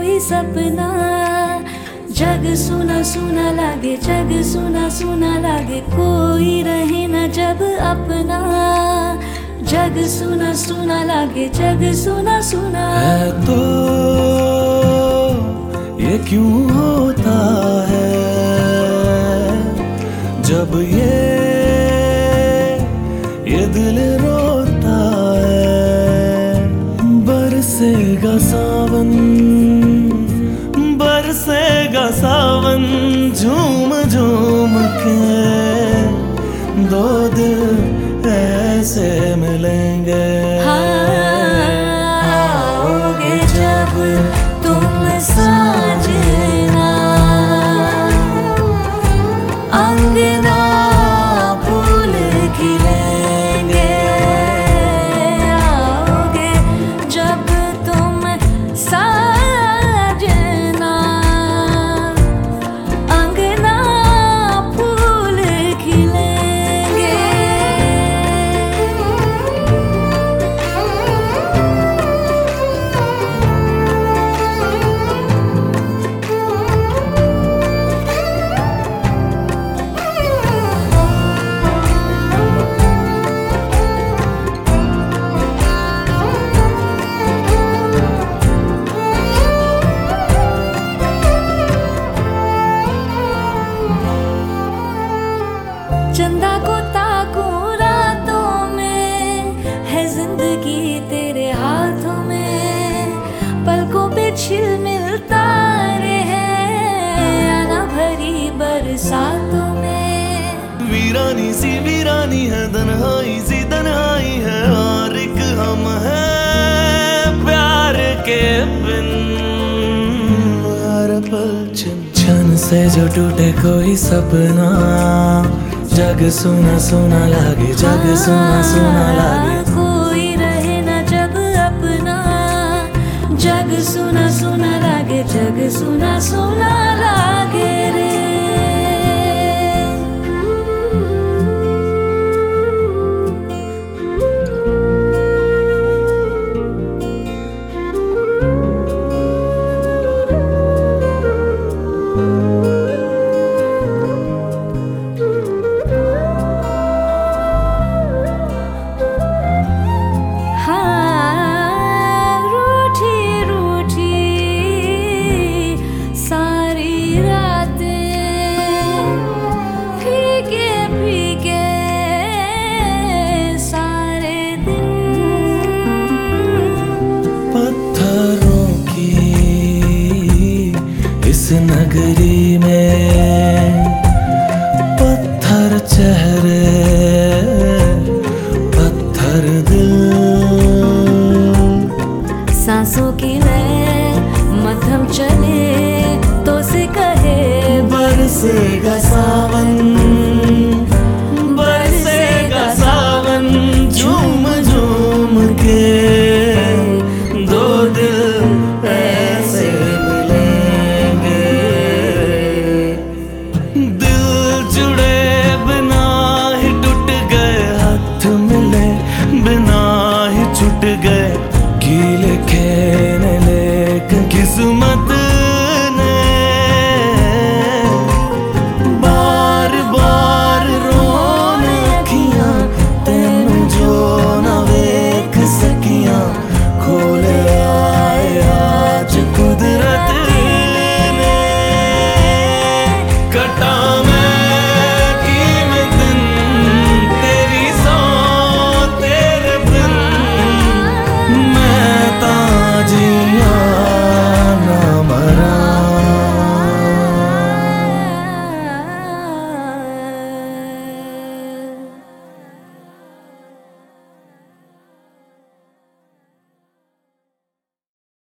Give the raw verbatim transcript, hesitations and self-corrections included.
कोई सपना। जग सुना सुना लागे, जग सुना सुना लागे, कोई रहे न जब अपना। जग सुना सुना लागे, जग सुना सुना है तो ये क्यों होता है जब ये ये दिल रोता है। बरसेगा सावन, बरसेगा सावन, झूम झूम के दो दिल ऐसे मिलेंगे। आओगे जब तुम साजना, अंगना फूल खिलेंगे। आओगे जब तुम साजना, अंगना फूल खिलेंगे। चंदा को ताकूं रातों में, है जिंदगी तेरे हाथों में। पलकों पे झिलमिल तारे हैं, आना भरी बरसातों में। वीरानी सी वीरानी है, तन्हाई सी तन्हाई है, और एक हम हैं प्यार के बिन। हर पल छन छन से जो टूटे कोई सपना, जग सुना सुना लागे, जग सुना सुना लागे। कोई रहे न जब अपना। जग सुना सुना लागे, जग सुना सुना लागे रे। इस नगरी में पत्थर चेहरे